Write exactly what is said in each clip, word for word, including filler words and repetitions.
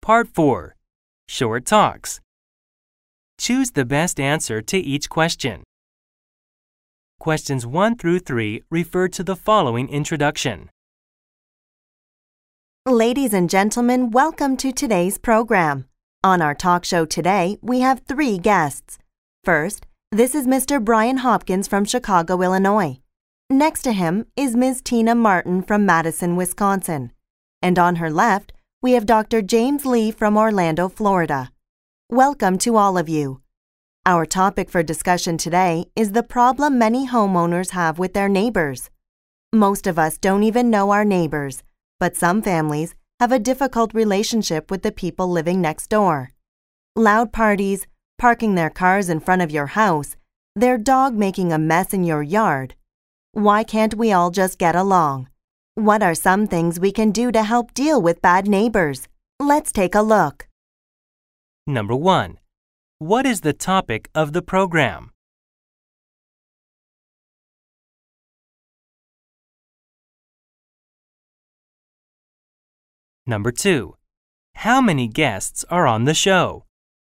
Part four. Short Talks. Choose the best answer to each question. Questions one through three refer to the following introduction. Ladies and gentlemen, welcome to today's program. On our talk show today, we have three guests. First, this is Mister Brian Hopkins from Chicago, Illinois. Next to him is Miz Tina Martin from Madison, Wisconsin. And on her left, we have Doctor James Lee from Orlando, Florida. Welcome to all of you. Our topic for discussion today is the problem many homeowners have with their neighbors. Most of us don't even know our neighbors, but some families have a difficult relationship with the people living next door. Loud parties, parking their cars in front of your house, their dog making a mess in your yard. Why can't we all just get along? What are some things we can do to help deal with bad neighbors? Let's take a look. Number one. What is the topic of the program? Number two. How many guests are on the show?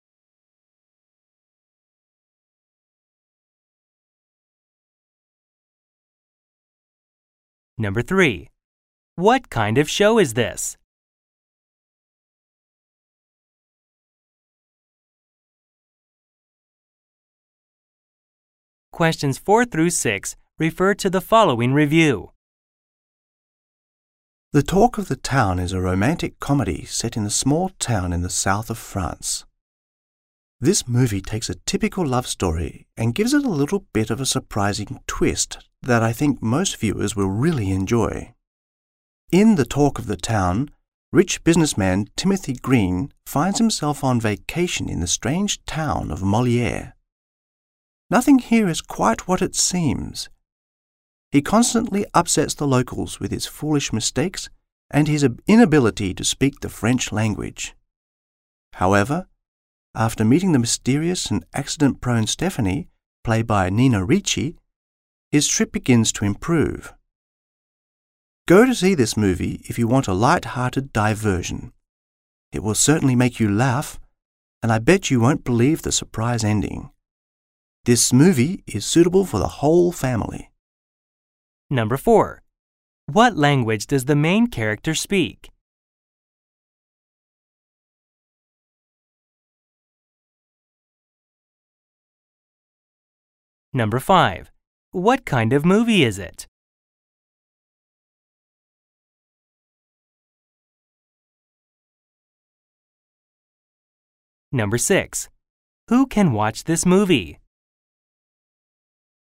Number three. What kind of show is this? Questions four through six refer to the following review. The Talk of the Town is a romantic comedy set in a small town in the south of France. This movie takes a typical love story and gives it a little bit of a surprising twist that I think most viewers will really enjoy. In The Talk of the Town, rich businessman Timothy Green finds himself on vacation in the strange town of Molière. Nothing here is quite what it seems. He constantly upsets the locals with his foolish mistakes and his inability to speak the French language. However, after meeting the mysterious and accident-prone Stephanie, played by Nina Ricci, his trip begins to improve. Go to see this movie if you want a light-hearted diversion. It will certainly make you laugh, and I bet you won't believe the surprise ending. This movie is suitable for the whole family. Number four. What language does the main character speak? Number five. What kind of movie is it? Number six. Who can watch this movie?